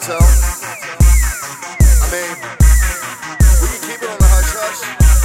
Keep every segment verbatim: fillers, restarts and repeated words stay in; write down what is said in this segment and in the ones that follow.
so. I mean, we can keep it on the hush hush.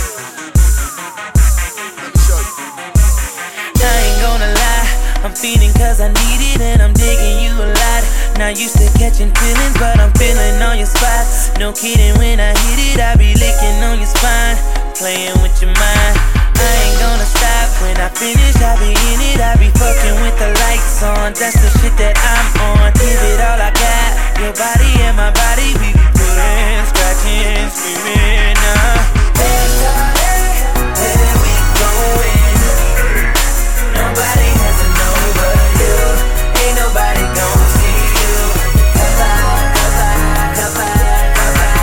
Let me show you. I ain't gonna lie, I'm feeding cause I need it and I'm digging you a lot. Not used to catching feelings, but I'm feeling on your spot. No kidding, when I hit it, I be licking on your spine, playing with your mind. I ain't gonna stop, when I finish, I be in it. I be fucking with the lights on, that's the shit that I'm on. Give it all I got, your body and my body, we be pulling, scratching, screaming, uh. Where we going? Nobody has to know but you. Ain't nobody gon' see you. Cause I, cause I, cause I, cause I.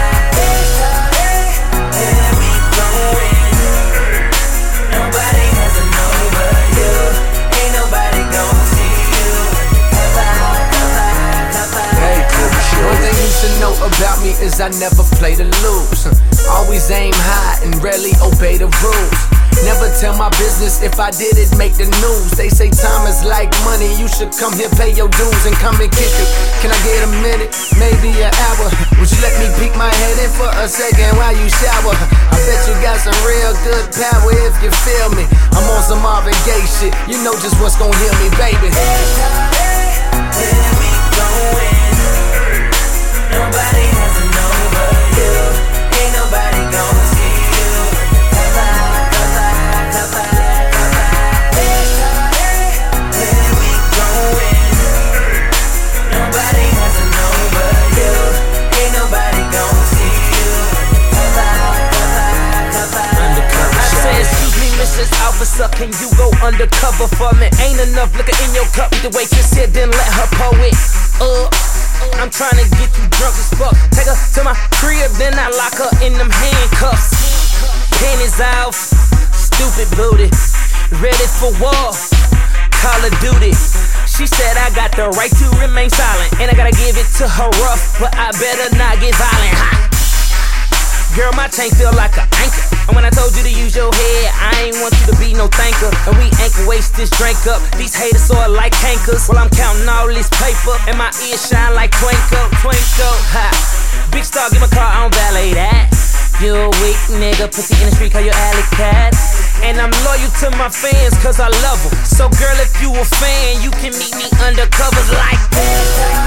Where we going? Nobody has to know but you. Ain't nobody gon' see you. Cause I, cause I, cause I. Hey, one thing you should know about me is I never play to lose. Always aim high and rarely obey the rules. Never tell my business, if I did it, make the news. They say time is like money, you should come here, pay your dues and come and kick it. Can I get a minute, maybe an hour? Would you let me peek my head in for a second while you shower? I bet you got some real good power if you feel me. I'm on some Marvin Gaye shit, you know just what's gon' heal me, baby. Where we going? Nobody has to know but you. Ain't nobody gon' see you. Cause I, cause I, cause I, cause I. Where we going? Nobody has to know but you. Ain't nobody gon' see you. Cause I, cause I, cause I. Undercover. I say, excuse me, Missus Officer, can you go undercover for me? Ain't enough liquor in your cup, the waitress here, then let her pour it. Uh. I'm tryna get you drunk as fuck. Take her to my crib, then I lock her in them handcuffs. Panties off, stupid booty, ready for war, Call of Duty. She said I got the right to remain silent, and I gotta give it to her rough, but I better not get violent. Ha! Girl, my chain feel like an anchor, and when I told you to use your head, I ain't want you to be no thanker. And we ain't gon' waste this drink up. These haters are like cankers. While I'm counting all this paper, and my ears shine like twinkle, twinkle. Ha! Big star, get my car, I don't valet that. You a weak nigga, pussy in the street, call your alley cat. And I'm loyal to my fans, cause I love them. So girl, if you a fan, you can meet me undercovers like this.